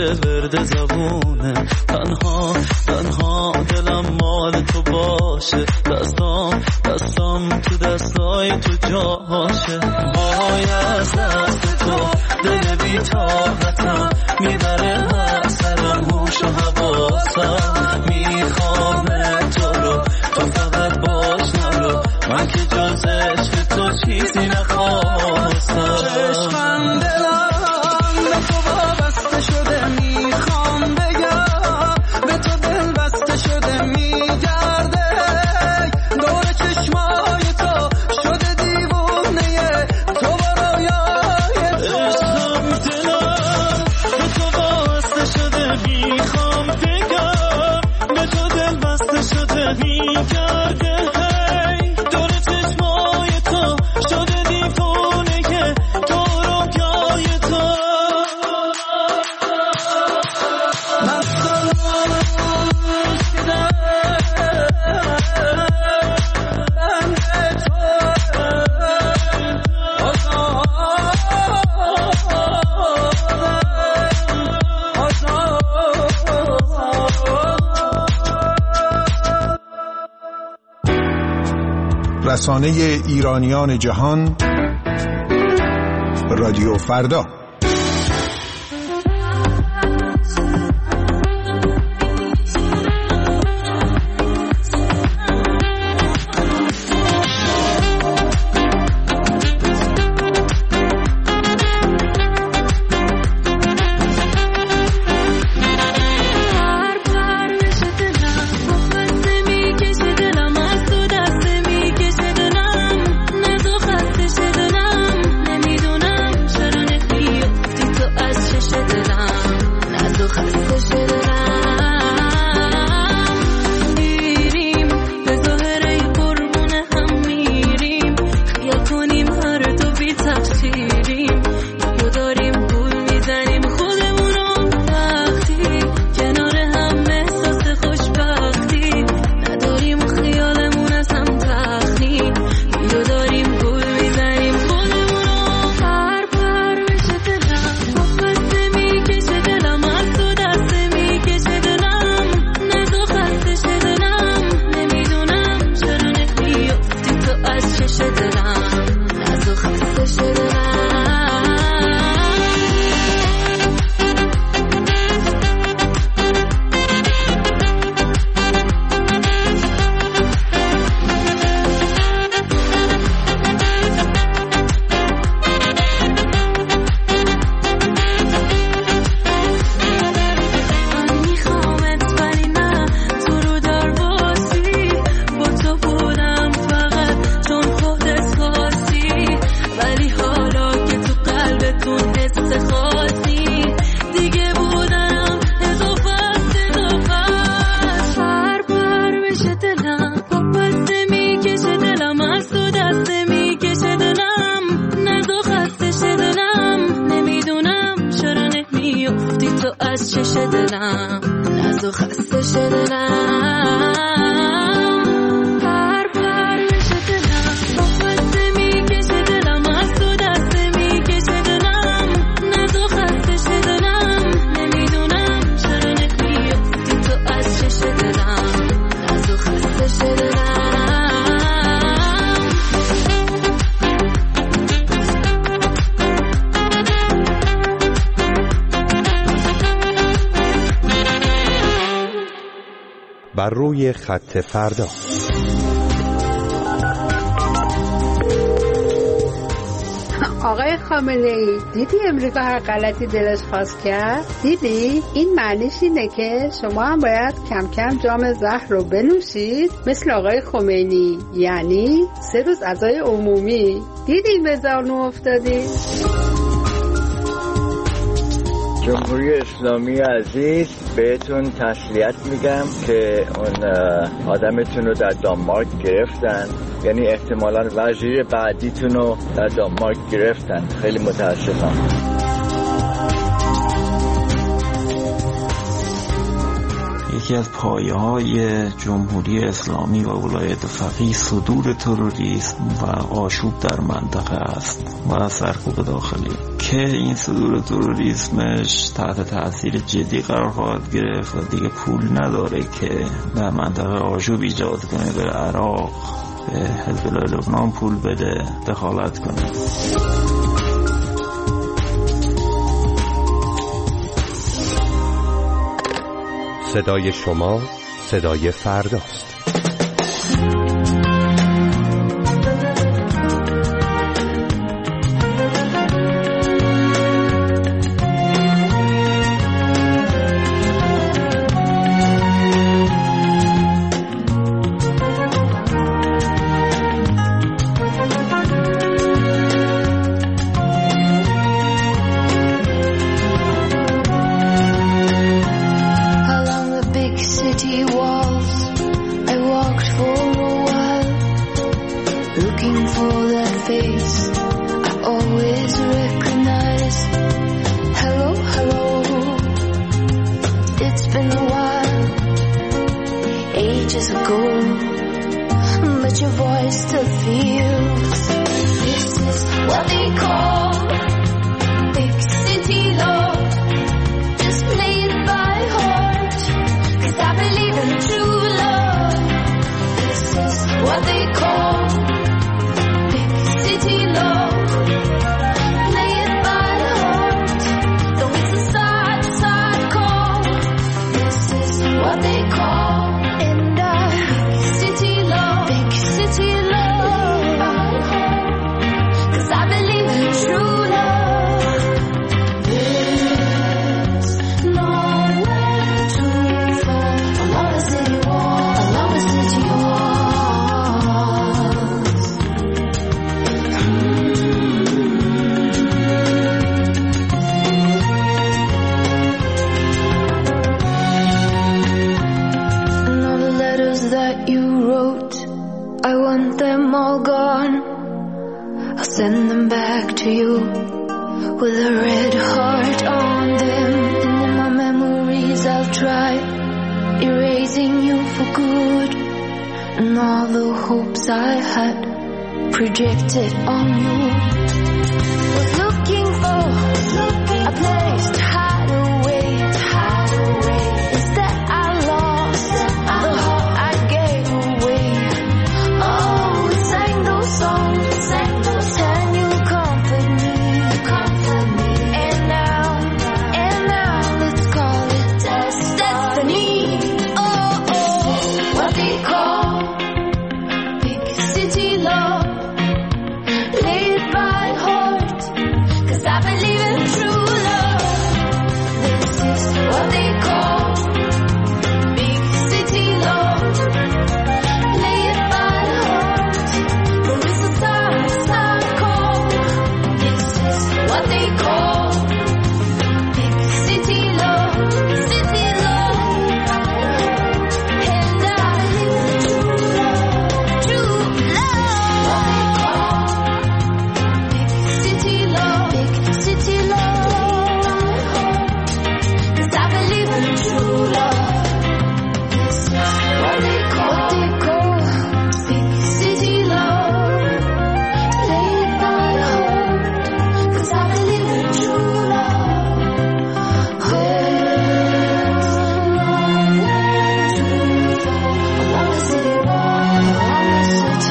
باشه ورد زبونه. تنها تنها دلم مال تو باشه، دستام تو دستای تو جاشه. وای از دست تو دل بی طاقتم میبره هر سرم هوش و حواسم. میخوام تو رو تو فقط باش نرو، من که جز عشق تو چیزی نخواستم. عشقم دلم به تو وابسته شده، میخوام بگم به تو دل بسته شده. میگرده دور چشمای تو شده دیوونه تو برایای تو. عشقم دلم به تو وابسته شده، میخوام بگم به تو دل بسته شده. میگرده دور چشمای تو شده دیوونه که تو رو جای تو. رسانه ایرانیان جهان، رادیو فردا. بر روی خط فردا. آقای خامنه‌ای، دیدی امریکا هر غلطی دلش خواست کرد؟ دیدی؟ این معنیش اینه که شما هم باید کم کم جام زهر رو بنوشید مثل آقای خمینی، یعنی 3 روز عزای عمومی. دیدی به زانو افتادی؟ جمهوری اسلامی عزیز، بهتون تسلیت میگم که اون آدمتون رو در دانمارک گرفتن، یعنی احتمالاً وزیر بعدیتون رو در دانمارک گرفتن. خیلی متاسفم. یکی از پایه‌های جمهوری اسلامی و ولایت فقیه صدور تروریسم و آشوب در منطقه است و سرکوب داخلی که این صدور تروریسمش تحت تاثیر جدی قرار خواهد گرفت و دیگه پول نداره که در منطقه آشوب ایجاد کنه، بره عراق به حزب الله لبنان پول بده، دخالت کنه. صدای شما صدای فرداست. Projected on you. Was looking for a place to hide away. Instead I lost the heart I gave away. Oh, we sang those songs, and you comfort me. And now let's call it destiny. Oh, what they call big city love. I believe in true love. This is what they call big city love. Play it by heart, but it's a sad call. This is what they call big city love. City love. And I believe in true love. What they call big city love. City love, 'cause I believe in true love. This is what they call big city love. Play it by heart, 'cause I believe in true love. Along the city walls.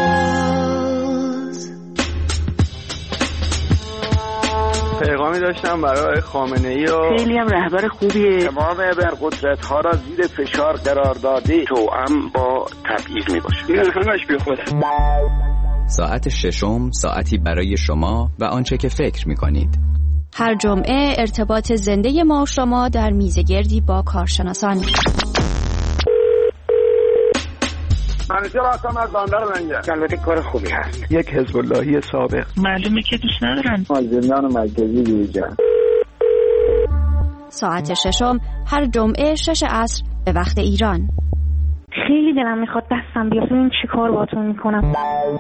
پیغامی داشتم برای خامنه‌ای و خیلی هم رهبر خوبیه. امام ابرقدرت‌ها را زیر فشار قرار داده توأم با تبعیض میباشه. این همش بی خوده. ساعت ششم ساعتی برای شما و آنچه که فکر می‌کنید. هر جمعه ارتباط زنده ما و شما در میزگردی با کارشناسان. منیجر هستم از بندر منجر. البته کار خوبی هست. یک حزب اللهی سابق. معلومه که دوست ندارن. زندان مرکزی دیجان. ساعت ششم هر جمعه 6 عصر به وقت ایران. خیلی دلم میخواد دستم بیاد ببین چی کار باهاتون میکنم.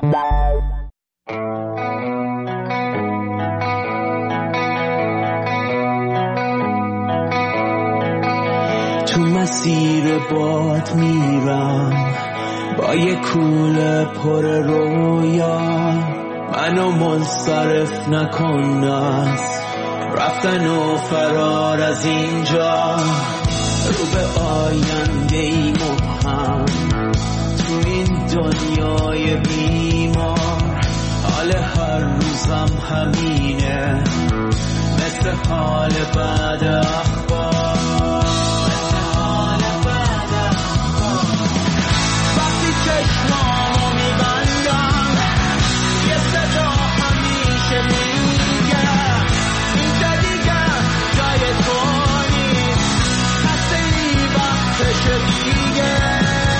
تو مسیر باد میرم با یه کوله پر رویا، منو منصرف نکن از رفتن و فرار از اینجا، رو به آینده ای مبهم تو این دنیای بیمار. حال هر روزم همینه مثل حال بعد اخبار. وقتی چشمامو میبندم یه صدا همیشه میگه اینجا دیگه جای تو نیست، خسته ای وقتشه دیگه.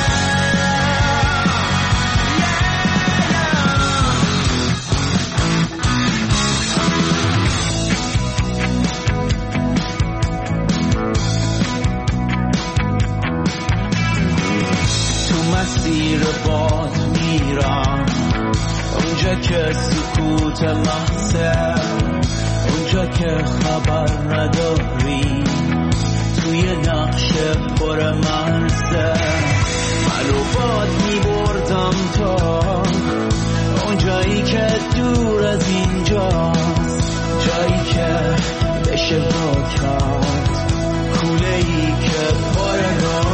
مسیر باد میرم اونجا که سکوت محضه، اونجا که خبر نداری توی نقش پر مرزه. منو باد میبردم تا اونجایی که دور از اینجاست، جایی که بشه با کرد کوله ای که پر